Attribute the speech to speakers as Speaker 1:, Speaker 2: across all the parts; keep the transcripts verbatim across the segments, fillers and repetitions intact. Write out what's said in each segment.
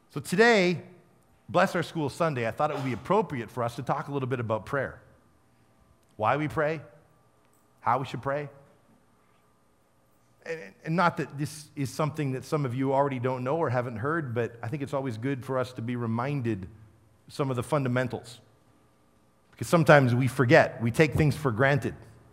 Speaker 1: So today, Bless Our School Sunday, I thought it would be appropriate for us to talk a little bit about prayer. Why we pray, how we should pray. And not that this is something that some of you already don't know or haven't heard, but I think it's always good for us to be reminded some of the fundamentals. Because sometimes we forget, we take things for granted.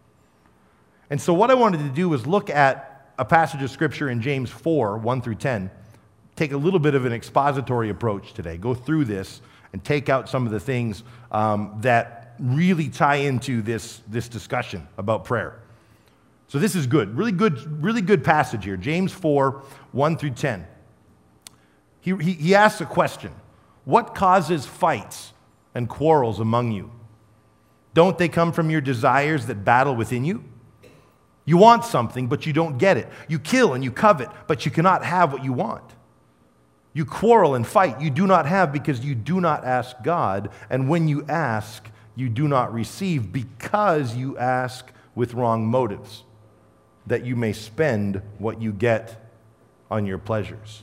Speaker 1: And so what I wanted to do was look at a passage of Scripture in James four, one through ten, take a little bit of an expository approach today, go through this and take out some of the things um, that really tie into this, this discussion about prayer. So this is good, really good, really good passage here, James four, one through ten. He, he, he asks a question, what causes fights and quarrels among you? Don't they come from your desires that battle within you? You want something, but you don't get it. You kill and you covet, but you cannot have what you want. You quarrel and fight. You do not have because you do not ask God. And when you ask, you do not receive because you ask with wrong motives, that you may spend what you get on your pleasures.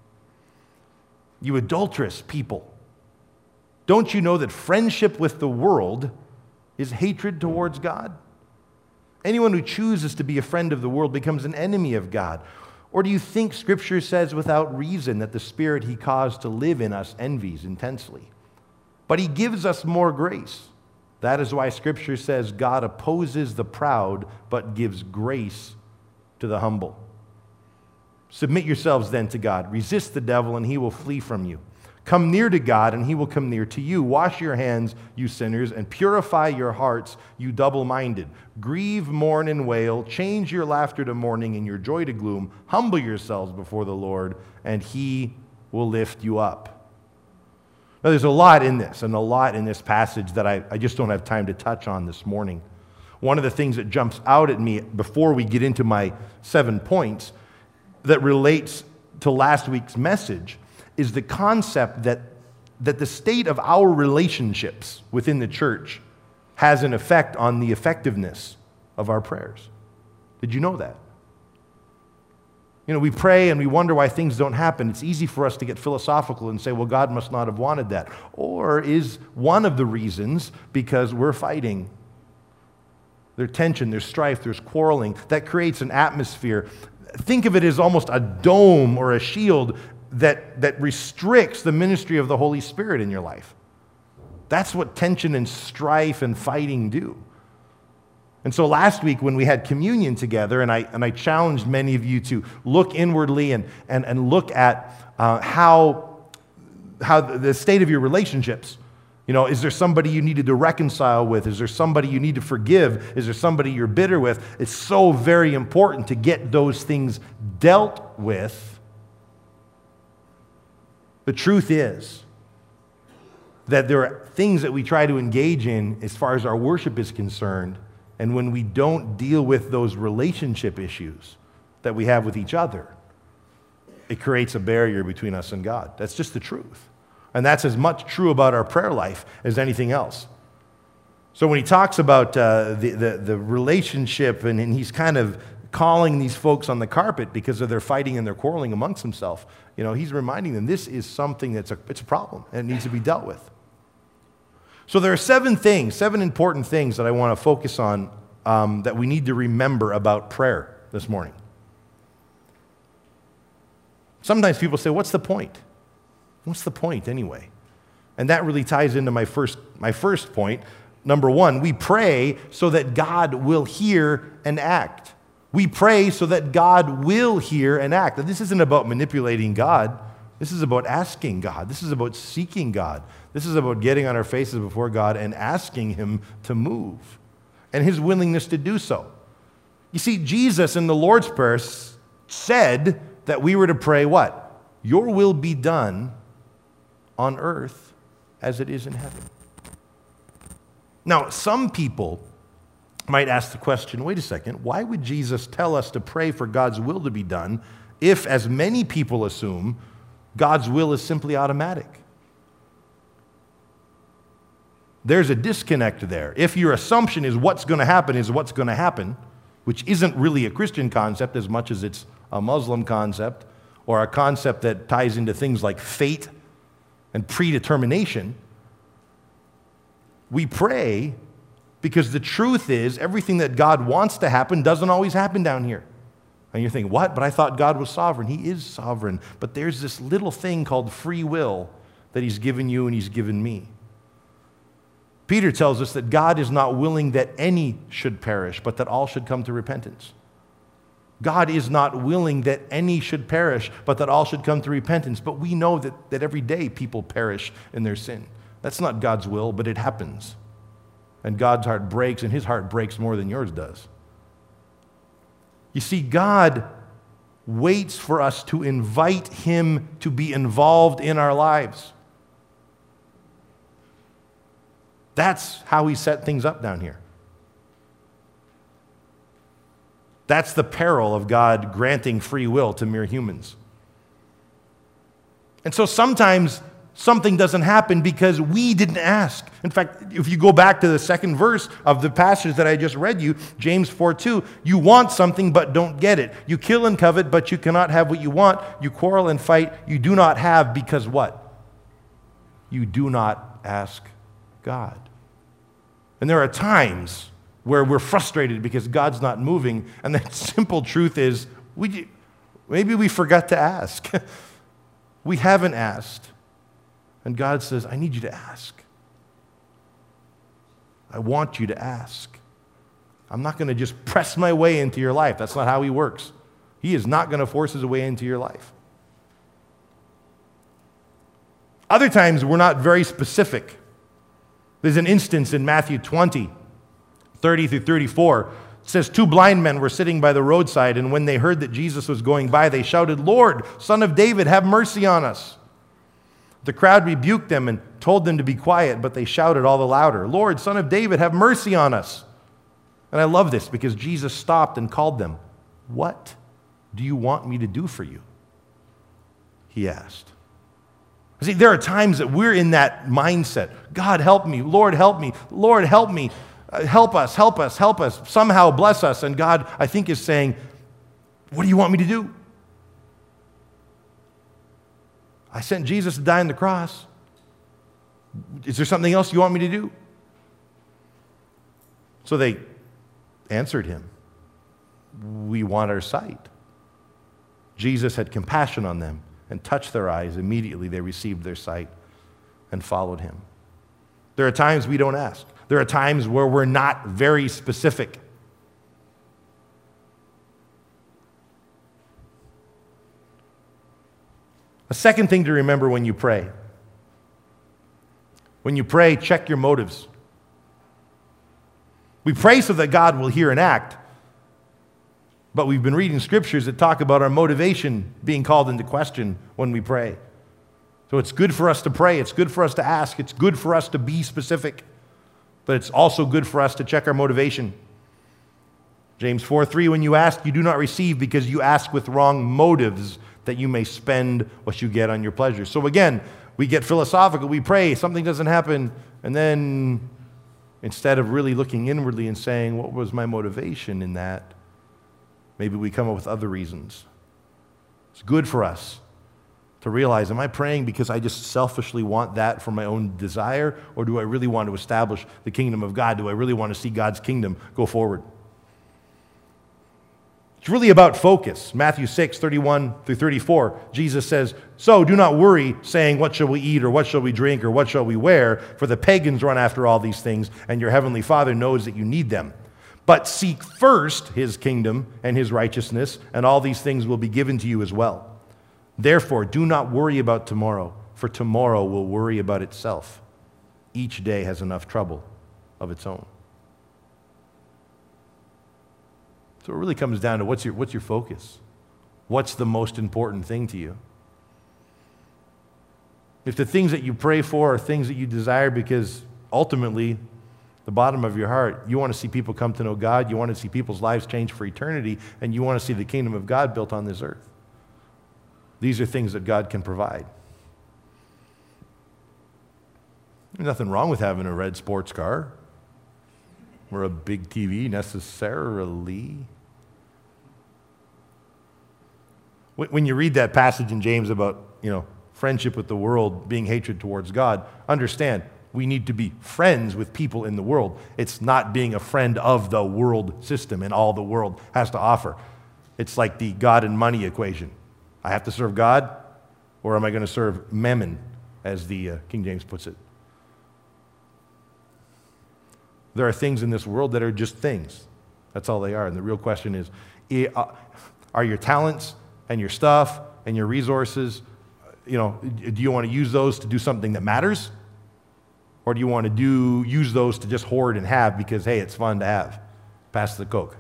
Speaker 1: You adulterous people, don't you know that friendship with the world is hatred towards God? Anyone who chooses to be a friend of the world becomes an enemy of God. Or do you think Scripture says without reason that the Spirit He caused to live in us envies intensely? But He gives us more grace. That is why Scripture says God opposes the proud, but gives grace to the humble. Submit yourselves then to God. Resist the devil, and he will flee from you. Come near to God, and He will come near to you. Wash your hands, you sinners, and purify your hearts, you double-minded. Grieve, mourn, and wail. Change your laughter to mourning and your joy to gloom. Humble yourselves before the Lord, and He will lift you up. Now, there's a lot in this, and a lot in this passage that I, I just don't have time to touch on this morning. One of the things that jumps out at me before we get into my seven points that relates to last week's message is the concept that, that the state of our relationships within the church has an effect on the effectiveness of our prayers. Did you know that? You know, we pray and we wonder why things don't happen. It's easy for us to get philosophical and say, well, God must not have wanted that. Or is one of the reasons because we're fighting? There's tension, there's strife, there's quarreling. That creates an atmosphere. Think of it as almost a dome or a shield that, that restricts the ministry of the Holy Spirit in your life. That's what tension and strife and fighting do. And so last week when we had communion together, and I, and I challenged many of you to look inwardly and, and, and look at uh, how, how the state of your relationships. You know, is there somebody you needed to reconcile with? Is there somebody you need to forgive? Is there somebody you're bitter with? It's so very important to get those things dealt with. The truth is that there are things that we try to engage in as far as our worship is concerned, and when we don't deal with those relationship issues that we have with each other, it creates a barrier between us and God. That's just the truth. And that's as much true about our prayer life as anything else. So when he talks about uh, the, the, the relationship, and, and he's kind of calling these folks on the carpet because of their fighting and their quarreling amongst themselves, you know, he's reminding them this is something that's a, it's a problem and it needs to be dealt with. So there are seven things, seven important things that I want to focus on um, that we need to remember about prayer this morning. Sometimes people say, what's the point? What's the point anyway? And that really ties into my first, my first point. Number one, we pray so that God will hear and act. We pray so that God will hear and act. Now, this isn't about manipulating God. This is about asking God. This is about seeking God. This is about getting on our faces before God and asking Him to move and His willingness to do so. You see, Jesus in the Lord's Prayer said that we were to pray what? Your will be done on earth as it is in heaven. Now, some people might ask the question, wait a second, why would Jesus tell us to pray for God's will to be done if, as many people assume, God's will is simply automatic? There's a disconnect there. If your assumption is what's going to happen is what's going to happen, which isn't really a Christian concept as much as it's a Muslim concept or a concept that ties into things like fate and predetermination. We pray because the truth is everything that God wants to happen doesn't always happen down here. And you're thinking, what? But I thought God was sovereign. He is sovereign. But there's this little thing called free will that he's given you and he's given me. Peter tells us that God is not willing that any should perish, but that all should come to repentance. God is not willing that any should perish, but that all should come to repentance. But we know that, that every day people perish in their sin. That's not God's will, but it happens. And God's heart breaks, and his heart breaks more than yours does. You see, God waits for us to invite him to be involved in our lives. That's how he set things up down here. That's the peril of God granting free will to mere humans. And so sometimes something doesn't happen because we didn't ask. In fact, if you go back to the second verse of the passage that I just read you, James four two, you want something but don't get it. You kill and covet, but you cannot have what you want. You quarrel and fight. You do not have because what? You do not ask God. And there are times where we're frustrated because God's not moving, and the simple truth is we maybe we forgot to ask. We haven't asked. And God says, I need you to ask. I want you to ask. I'm not going to just press my way into your life. That's not how he works. He is not going to force his way into your life. Other times, we're not very specific. There's an instance in Matthew twenty, thirty through thirty-four. It says, two blind men were sitting by the roadside, and when they heard that Jesus was going by, they shouted, Lord, Son of David, have mercy on us. The crowd rebuked them and told them to be quiet, but they shouted all the louder, Lord, Son of David, have mercy on us. And I love this because Jesus stopped and called them. What do you want me to do for you? He asked. See, there are times that we're in that mindset. God, help me. Lord, help me. Lord, help me. Uh, help us, help us, help us. Somehow bless us. And God, I think, is saying, what do you want me to do? I sent Jesus to die on the cross. Is there something else you want me to do? So they answered him, we want our sight. Jesus had compassion on them and touched their eyes. Immediately they received their sight and followed him. There are times we don't ask. There are times where we're not very specific. A second thing to remember when you pray. When you pray, check your motives. We pray so that God will hear and act, but we've been reading scriptures that talk about our motivation being called into question when we pray. So it's good for us to pray. It's good for us to ask. It's good for us to be specific, but it's also good for us to check our motivation. James four three, when you ask, you do not receive because you ask with wrong motives, that you may spend what you get on your pleasure. So again, we get philosophical, we pray, something doesn't happen, and then instead of really looking inwardly and saying, what was my motivation in that? Maybe we come up with other reasons. It's good for us to realize, am I praying because I just selfishly want that for my own desire, or do I really want to establish the kingdom of God? Do I really want to see God's kingdom go forward? It's really about focus. Matthew six, thirty-one through thirty-four, Jesus says, so do not worry, saying, what shall we eat, or what shall we drink, or what shall we wear? For the pagans run after all these things, and your heavenly Father knows that you need them. But seek first his kingdom and his righteousness, and all these things will be given to you as well. Therefore, do not worry about tomorrow, for tomorrow will worry about itself. Each day has enough trouble of its own. So it really comes down to what's your, what's your focus? What's the most important thing to you? If the things that you pray for are things that you desire because ultimately, the bottom of your heart, you want to see people come to know God, you want to see people's lives change for eternity, and you want to see the kingdom of God built on this earth. These are things that God can provide. There's nothing wrong with having a red sports car or a big T V necessarily. When you read that passage in James about, you know, friendship with the world being hatred towards God. Understand, we need to be friends with people in the world. It's not being a friend of the world system and all the world has to offer. It's like the God and money equation. I have to serve God, or am I going to serve mammon, as the uh, King James puts it? There are things in this world that are just things. That's all they are. And the real question is, are your talents and your stuff and your resources, you know, do you want to use those to do something that matters? Or do you want to do use those to just hoard and have because, hey, it's fun to have? Pass the Coke.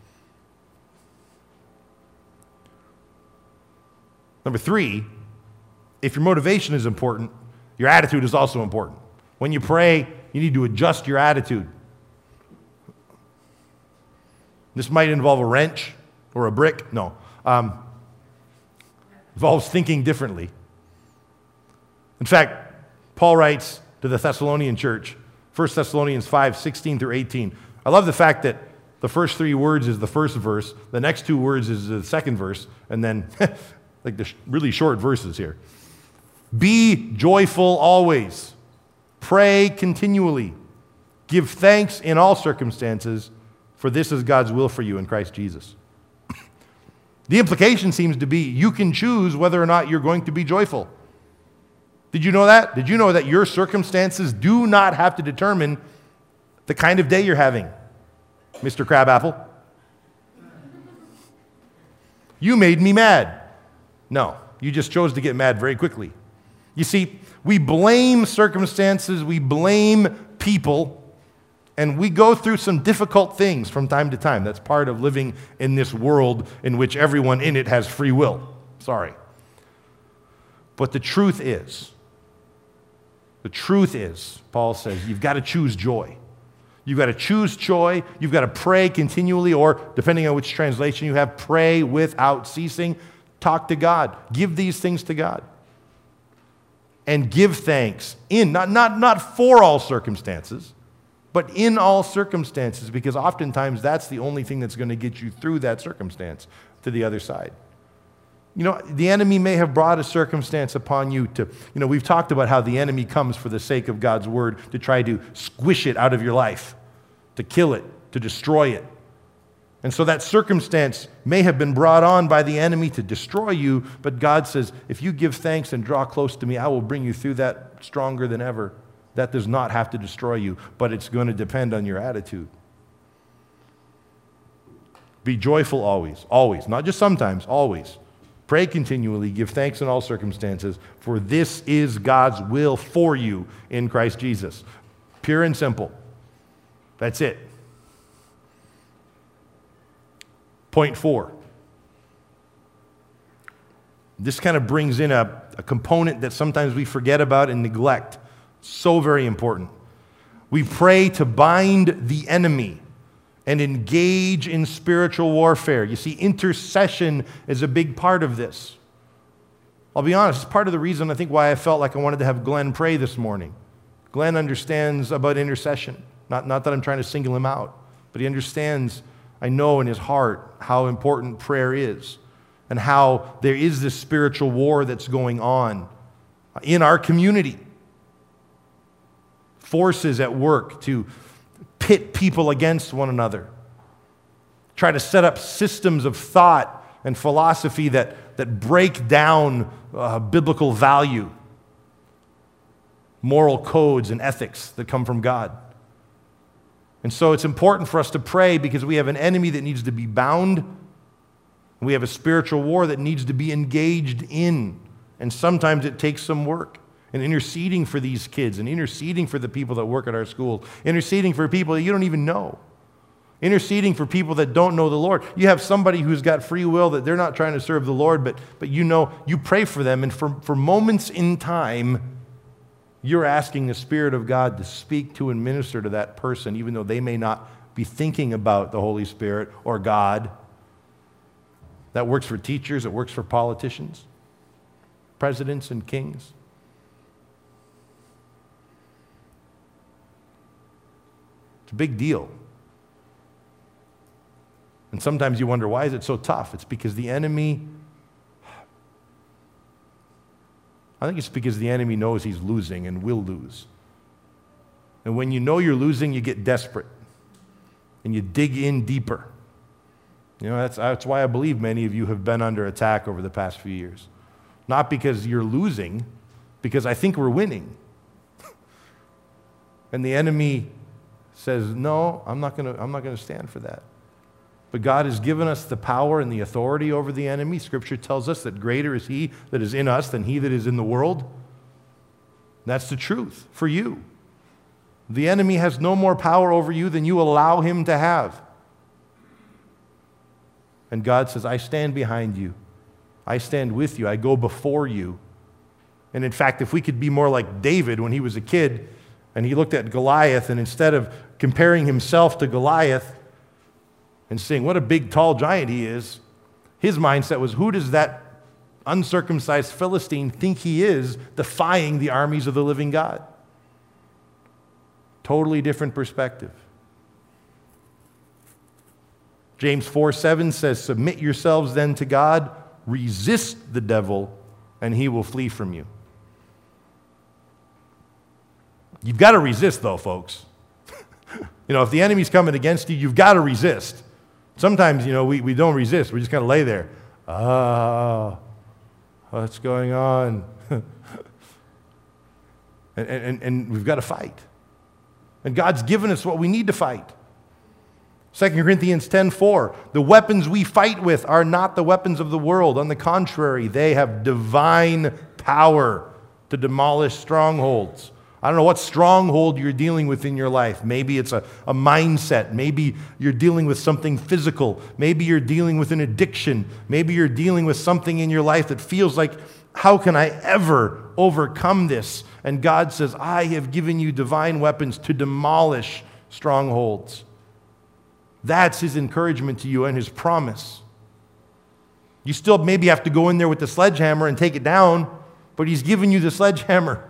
Speaker 1: Number three, if your motivation is important, your attitude is also important. When you pray, you need to adjust your attitude. This might involve a wrench or a brick. No. Um, involves thinking differently. In fact, Paul writes to the Thessalonian church, First Thessalonians five, sixteen through eighteen. I love the fact that the first three words is the first verse, the next two words is the second verse, and then like the sh- really short verses here. Be joyful always. Pray continually. Give thanks in all circumstances, for this is God's will for you in Christ Jesus. The implication seems to be you can choose whether or not you're going to be joyful. Did you know that? Did you know that your circumstances do not have to determine the kind of day you're having, Mister Crabapple? You made me mad. No, you just chose to get mad very quickly. You see, we blame circumstances, we blame people, and we go through some difficult things from time to time. That's part of living in this world in which everyone in it has free will. Sorry. But the truth is, the truth is, Paul says, you've got to choose joy. You've got to choose joy. You've got to pray continually, or depending on which translation you have, pray without ceasing. Talk to God. Give these things to God. And give thanks in, not, not, not for all circumstances, but in all circumstances, because oftentimes that's the only thing that's going to get you through that circumstance to the other side. You know, the enemy may have brought a circumstance upon you to, you know, we've talked about how the enemy comes for the sake of God's word to try to squish it out of your life, to kill it, to destroy it. And so that circumstance may have been brought on by the enemy to destroy you, but God says, if you give thanks and draw close to me, I will bring you through that stronger than ever. That does not have to destroy you, but it's going to depend on your attitude. Be joyful always, always, not just sometimes, always. Pray continually, give thanks in all circumstances, for this is God's will for you in Christ Jesus. Pure and simple. That's it. Point four. This kind of brings in a, a component that sometimes we forget about and neglect. So very important. We pray to bind the enemy and engage in spiritual warfare. You see, intercession is a big part of this. I'll be honest, it's part of the reason I think why I felt like I wanted to have Glenn pray this morning. Glenn understands about intercession. Not, not that I'm trying to single him out, but he understands, I know in his heart, how important prayer is and how there is this spiritual war that's going on in our community. Forces at work to pit people against one another. Try to set up systems of thought and philosophy that, that break down uh, biblical value, moral codes and ethics that come from God. And so it's important for us to pray because we have an enemy that needs to be bound, and we have a spiritual war that needs to be engaged in. And sometimes it takes some work. And interceding for these kids, and interceding for the people that work at our school, interceding for people that you don't even know, interceding for people that don't know the Lord. You have somebody who's got free will that they're not trying to serve the Lord, but, but you know, you pray for them, and for, for moments in time, you're asking the Spirit of God to speak to and minister to that person, even though they may not be thinking about the Holy Spirit or God. That works for teachers, it works for politicians, presidents and kings. It's a big deal. And sometimes you wonder, why is it so tough? It's because the enemy I think it's because the enemy knows he's losing and will lose. And when you know you're losing, you get desperate and you dig in deeper. You know, that's, that's why I believe many of you have been under attack over the past few years. Not because you're losing, because I think we're winning. And the enemy says, no, I'm not going to I'm not going to stand for that. But God has given us the power and the authority over the enemy. Scripture tells us that greater is he that is in us than he that is in the world. That's the truth for you. The enemy has no more power over you than you allow him to have. And God says, I stand behind you. I stand with you. I go before you. And in fact, if we could be more like David when he was a kid and he looked at Goliath, and instead of comparing himself to Goliath and saying, what a big, tall giant he is, his mindset was, who does that uncircumcised Philistine think he is, defying the armies of the living God? Totally different perspective. James four seven says, submit yourselves then to God, resist the devil, and he will flee from you. You've got to resist, though, folks. You know, if the enemy's coming against you, you've got to resist. Sometimes, you know, we, we don't resist. We just kind of lay there. Ah, what's going on? and, and, and we've got to fight. And God's given us what we need to fight. Second Corinthians ten four, the weapons we fight with are not the weapons of the world. On the contrary, they have divine power to demolish strongholds. I don't know what stronghold you're dealing with in your life. Maybe it's a, a mindset. Maybe you're dealing with something physical. Maybe you're dealing with an addiction. Maybe you're dealing with something in your life that feels like, how can I ever overcome this? And God says, I have given you divine weapons to demolish strongholds. That's his encouragement to you and his promise. You still maybe have to go in there with the sledgehammer and take it down, but he's given you the sledgehammer.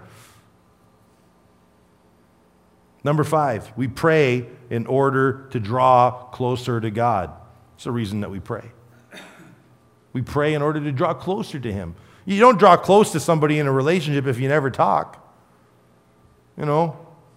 Speaker 1: Number five, we pray in order to draw closer to God. It's the reason that we pray. We pray in order to draw closer to him. You don't draw close to somebody in a relationship if you never talk. You know?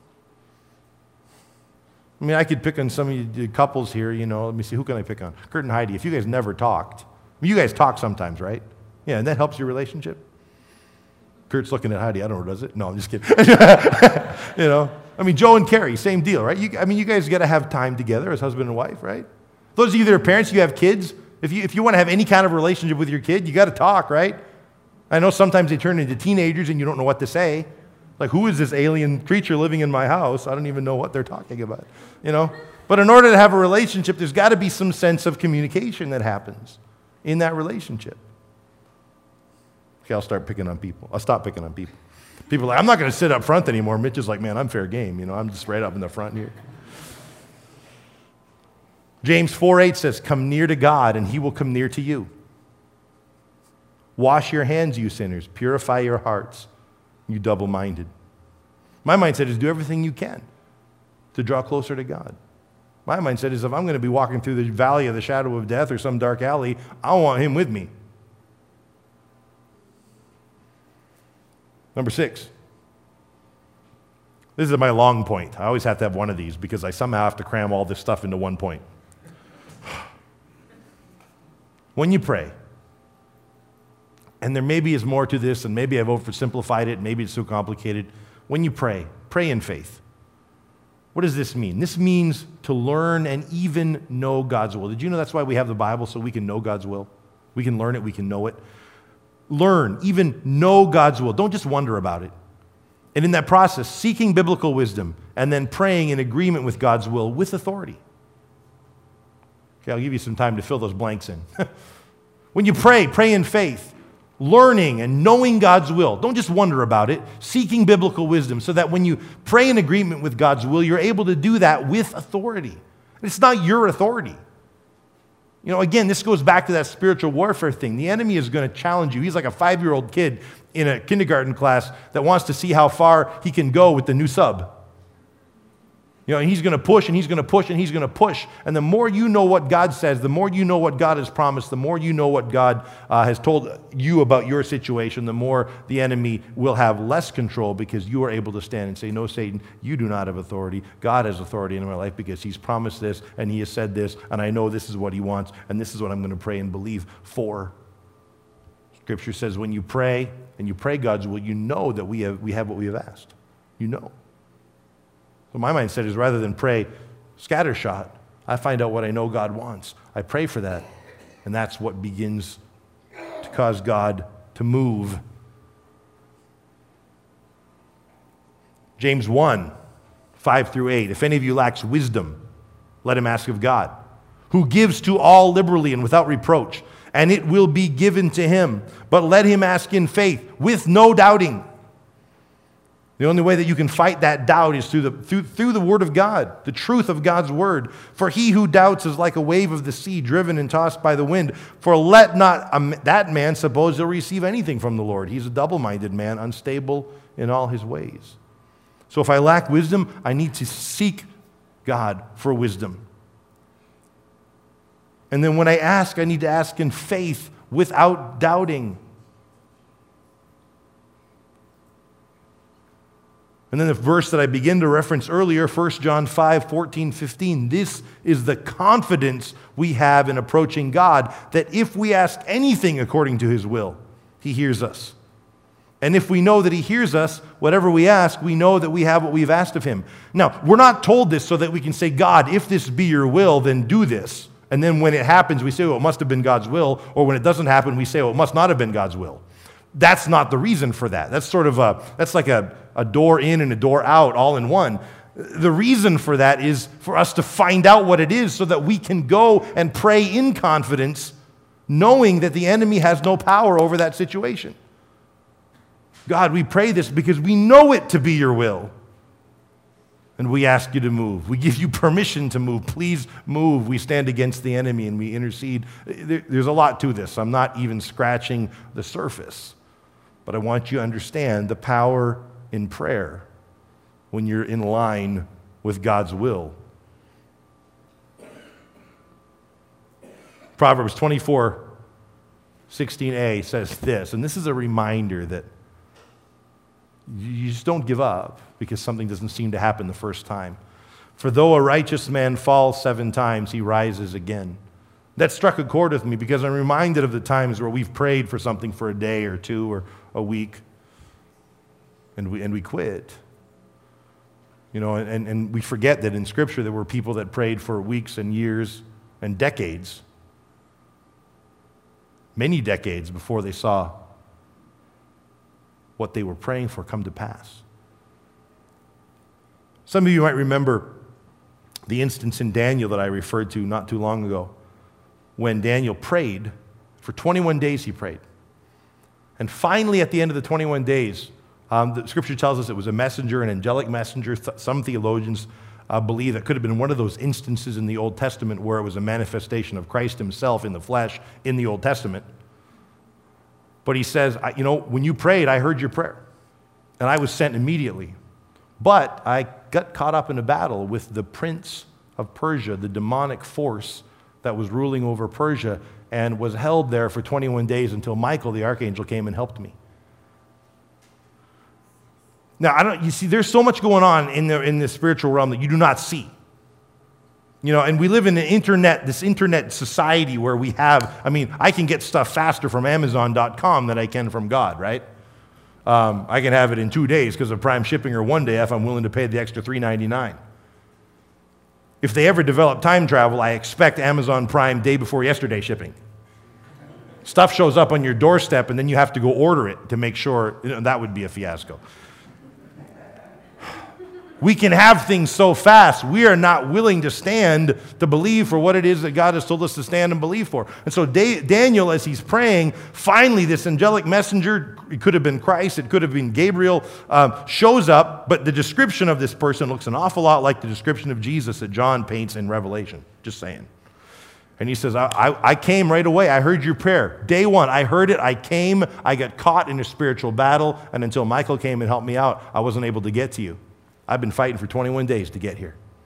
Speaker 1: I mean, I could pick on some of you couples here, you know. Let me see, who can I pick on? Kurt and Heidi, if you guys never talked. I mean, you guys talk sometimes, right? Yeah, and that helps your relationship. Kurt's looking at Heidi. I don't know, does it? No, I'm just kidding. You know? I mean, Joe and Carrie, same deal, right? You, I mean, you guys got to have time together as husband and wife, right? Those of you that are parents, you have kids. If you, if you want to have any kind of relationship with your kid, you got to talk, right? I know sometimes they turn into teenagers and you don't know what to say. Like, who is this alien creature living in my house? I don't even know what they're talking about, you know? But in order to have a relationship, there's got to be some sense of communication that happens in that relationship. Okay, I'll start picking on people. I'll stop picking on people. People are like, I'm not going to sit up front anymore. Mitch is like, man, I'm fair game. You know, I'm just right up in the front here. James four eight says, come near to God and he will come near to you. Wash your hands, you sinners. Purify your hearts, you double-minded. My mindset is do everything you can to draw closer to God. My mindset is if I'm going to be walking through the valley of the shadow of death or some dark alley, I want him with me. Number six. This is my long point. I always have to have one of these because I somehow have to cram all this stuff into one point. When you pray, and there maybe is more to this, and maybe I've oversimplified it, maybe it's too complicated. When you pray, pray in faith. What does this mean? This means to learn and even know God's will. Did you know that's why we have the Bible, so we can know God's will? We can learn it, we can know it. Learn, even know God's will. Don't just wonder about it. And in that process, seeking biblical wisdom and then praying in agreement with God's will with authority. Okay, I'll give you some time to fill those blanks in. When you pray, pray in faith. Learning and knowing God's will. Don't just wonder about it. Seeking biblical wisdom so that when you pray in agreement with God's will, you're able to do that with authority. It's not your authority. You know, again, this goes back to that spiritual warfare thing. The enemy is going to challenge you. He's like a five-year-old kid in a kindergarten class that wants to see how far he can go with the new sub. You know, and he's going to push and he's going to push and he's going to push. And the more you know what God says, the more you know what God has promised, the more you know what God uh, has told you about your situation, the more the enemy will have less control because you are able to stand and say, no, Satan, you do not have authority. God has authority in my life because he's promised this and he has said this, and I know this is what he wants, and this is what I'm going to pray and believe for. Scripture says when you pray and you pray God's will, you know that we have, we have what we have asked. You know. So my mindset is rather than pray scattershot, I find out what I know God wants. I pray for that. And that's what begins to cause God to move. James one, five through eight. If any of you lacks wisdom, let him ask of God, who gives to all liberally and without reproach, and it will be given to him. But let him ask in faith, with no doubting. The only way that you can fight that doubt is through the, through, through the Word of God, the truth of God's Word. For he who doubts is like a wave of the sea, driven and tossed by the wind. For let not a, that man suppose he'll receive anything from the Lord. He's a double-minded man, unstable in all his ways. So if I lack wisdom, I need to seek God for wisdom. And then when I ask, I need to ask in faith without doubting. And then the verse that I began to reference earlier, First John five, fourteen, fifteen. This is the confidence we have in approaching God, that if we ask anything according to his will, he hears us. And if we know that he hears us, whatever we ask, we know that we have what we've asked of him. Now, we're not told this so that we can say, God, if this be your will, then do this. And then when it happens, we say, well, it must have been God's will. Or when it doesn't happen, we say, well, it must not have been God's will. That's not the reason for that. That's sort of a, that's like a, a door in and a door out all in one. The reason for that is for us to find out what it is so that we can go and pray in confidence, knowing that the enemy has no power over that situation. God, we pray this because we know it to be your will. And we ask you to move. We give you permission to move. Please move. We stand against the enemy and we intercede. There's a lot to this. I'm not even scratching the surface. But I want you to understand the power in prayer when you're in line with God's will. Proverbs twenty-four, sixteen a says this, and this is a reminder that you just don't give up because something doesn't seem to happen the first time. For though a righteous man falls seven times, he rises again. That struck a chord with me because I'm reminded of the times where we've prayed for something for a day or two or a week, and we, and we quit. You know, and, and we forget that in Scripture there were people that prayed for weeks and years and decades, many decades before they saw what they were praying for come to pass. Some of you might remember the instance in Daniel that I referred to not too long ago, when Daniel prayed. For twenty-one days he prayed. And finally, at the end of the twenty-one days, um, the Scripture tells us it was a messenger, an angelic messenger. Th- some theologians uh, believe it could have been one of those instances in the Old Testament where it was a manifestation of Christ himself in the flesh in the Old Testament. But he says, I, you know, when you prayed, I heard your prayer. And I was sent immediately. But I got caught up in a battle with the prince of Persia, the demonic force that was ruling over Persia, and was held there for twenty-one days until Michael, the archangel, came and helped me. Now, I don't, you see, there's so much going on in the, in the spiritual realm that you do not see. You know, and we live in the internet, this internet society where we have, I mean, I can get stuff faster from Amazon dot com than I can from God, right? Um, I can have it in two days because of Prime shipping, or one day if I'm willing to pay the extra three ninety-nine. If they ever develop time travel, I expect Amazon Prime day before yesterday shipping. Stuff shows up on your doorstep and then you have to go order it to make sure. You know, that would be a fiasco. We can have things so fast, we are not willing to stand to believe for what it is that God has told us to stand and believe for. And so Da- Daniel, as he's praying, finally this angelic messenger, it could have been Christ, it could have been Gabriel, um, shows up, but the description of this person looks an awful lot like the description of Jesus that John paints in Revelation, just saying. And he says, I, I, I came right away. I heard your prayer. Day one, I heard it. I came. I got caught in a spiritual battle. And until Michael came and helped me out, I wasn't able to get to you. I've been fighting for twenty-one days to get here.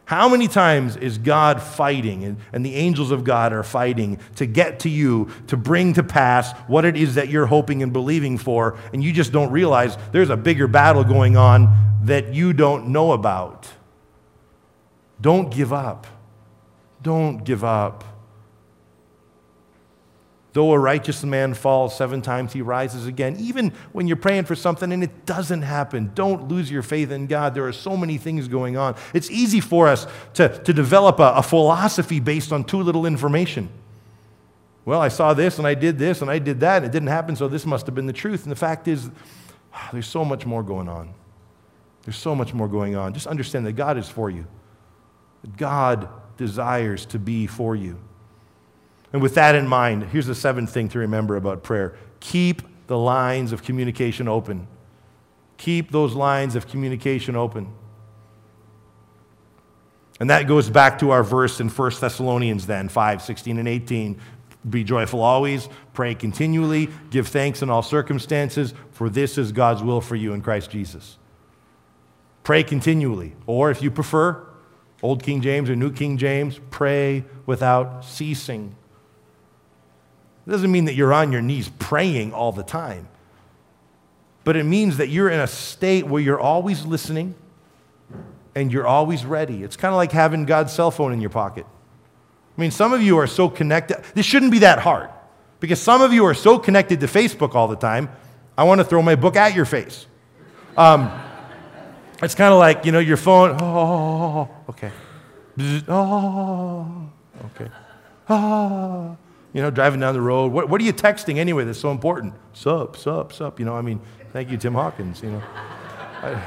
Speaker 1: How many times is God fighting and, and the angels of God are fighting to get to you, to bring to pass what it is that you're hoping and believing for, and you just don't realize there's a bigger battle going on that you don't know about? Don't give up. Don't give up. Though a righteous man falls seven times, he rises again. Even when you're praying for something and it doesn't happen, don't lose your faith in God. There are so many things going on. It's easy for us to, to develop a, a philosophy based on too little information. Well, I saw this and I did this and I did that and it didn't happen, so this must have been the truth. And the fact is, there's so much more going on. There's so much more going on. Just understand that God is for you. God desires to be for you. And with that in mind, here's the seventh thing to remember about prayer. Keep the lines of communication open. Keep those lines of communication open. And that goes back to our verse in First Thessalonians then, five, sixteen and eighteen. Be joyful always, pray continually, give thanks in all circumstances, for this is God's will for you in Christ Jesus. Pray continually. Or if you prefer, Old King James or New King James, pray without ceasing. It doesn't mean that you're on your knees praying all the time, but it means that you're in a state where you're always listening and you're always ready. It's kind of like having God's cell phone in your pocket. I mean, some of you are so connected. This shouldn't be that hard because some of you are so connected to Facebook all the time, I want to throw my book at your face. Um, it's kind of like, you know, your phone, oh, okay. Oh, okay. Oh. You know, driving down the road. What, what are you texting anyway that's so important? Sup, sup, sup. You know, I mean, thank you, Tim Hawkins. You know, I,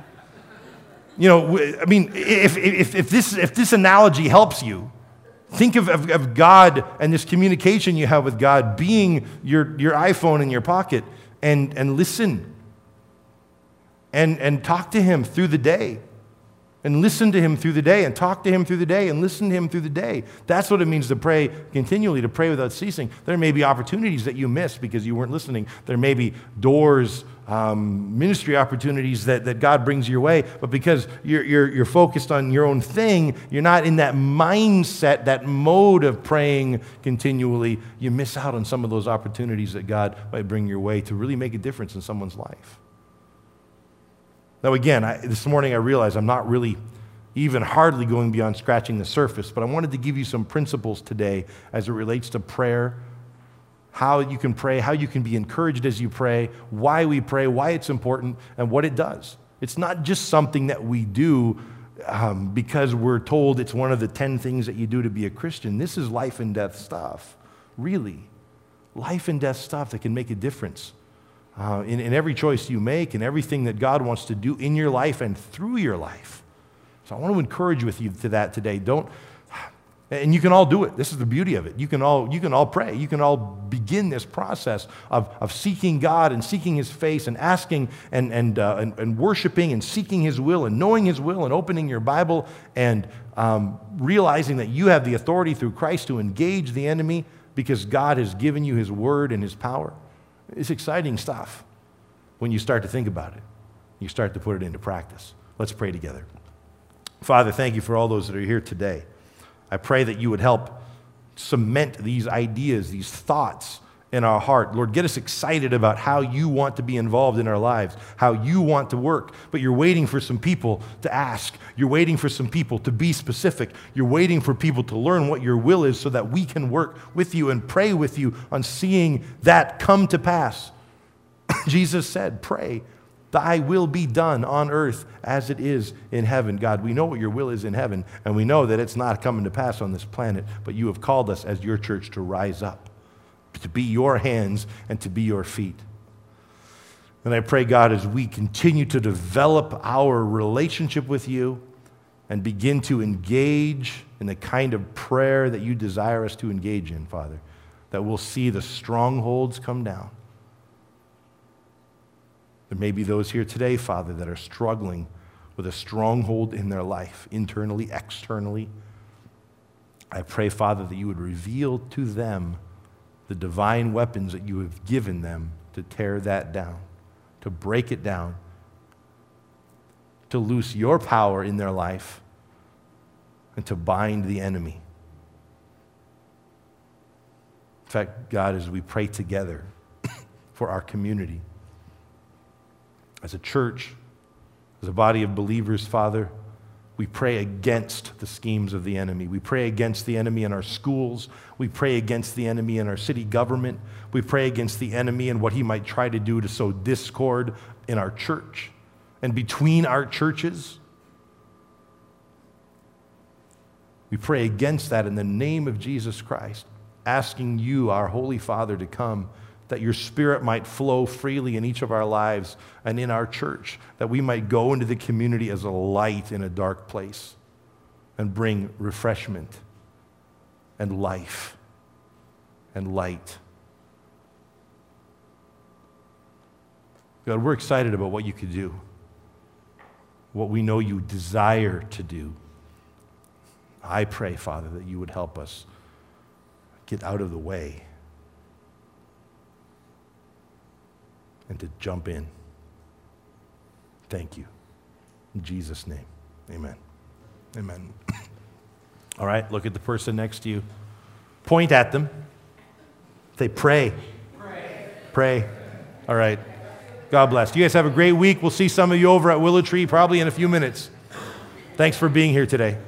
Speaker 1: you know. I mean, if if if this if this analogy helps you, think of, of of God and this communication you have with God being your your iPhone in your pocket, and and listen. And and talk to Him through the day. And listen to Him through the day, and talk to Him through the day, and listen to Him through the day. That's what it means to pray continually, to pray without ceasing. There may be opportunities that you missed because you weren't listening. There may be doors, um, ministry opportunities that, that God brings your way, but because you're, you're, you're focused on your own thing, you're not in that mindset, that mode of praying continually, you miss out on some of those opportunities that God might bring your way to really make a difference in someone's life. Now again, I, this morning I realized I'm not really even hardly going beyond scratching the surface, but I wanted to give you some principles today as it relates to prayer, how you can pray, how you can be encouraged as you pray, why we pray, why it's important, and what it does. It's not just something that we do um, because we're told it's one of the ten things that you do to be a Christian. This is life and death stuff, really. Life and death stuff that can make a difference. Uh, in, in every choice you make and everything that God wants to do in your life and through your life. So I want to encourage with you to that today. Don't, and you can all do it. This is the beauty of it. You can all, you can all pray. You can all begin this process of, of seeking God and seeking His face and asking and, and, uh, and, and worshiping and seeking His will and knowing His will and opening your Bible and um, realizing that you have the authority through Christ to engage the enemy because God has given you His word and His power. It's exciting stuff when you start to think about it. You start to put it into practice. Let's pray together. Father, thank you for all those that are here today. I pray that you would help cement these ideas, these thoughts in our heart. Lord, get us excited about how you want to be involved in our lives, how you want to work. But you're waiting for some people to ask. You're waiting for some people to be specific. You're waiting for people to learn what your will is so that we can work with you and pray with you on seeing that come to pass. Jesus said, pray, thy will be done on earth as it is in heaven. God, we know what your will is in heaven, and we know that it's not coming to pass on this planet, but you have called us as your church to rise up, to be your hands and to be your feet. And I pray, God, as we continue to develop our relationship with you and begin to engage in the kind of prayer that you desire us to engage in, Father, that we'll see the strongholds come down. There may be those here today, Father, that are struggling with a stronghold in their life, internally, externally. I pray, Father, that you would reveal to them the divine weapons that you have given them to tear that down, to break it down, to loose your power in their life, and to bind the enemy. In fact, God, as we pray together for our community, as a church, as a body of believers, Father, we pray against the schemes of the enemy. We pray against the enemy in our schools. We pray against the enemy in our city government. We pray against the enemy and what he might try to do to sow discord in our church and between our churches. We pray against that in the name of Jesus Christ, asking you, our Holy Father, to come, that your Spirit might flow freely in each of our lives and in our church, that we might go into the community as a light in a dark place and bring refreshment and life and light. God, we're excited about what you could do, what we know you desire to do. I pray, Father, that you would help us get out of the way and to jump in. Thank you. In Jesus' name, amen. Amen. All right, look at the person next to you. Point at them. Say, pray. Pray. Pray. All right. God bless. You guys have a great week. We'll see some of you over at Willow Tree probably in a few minutes. Thanks for being here today.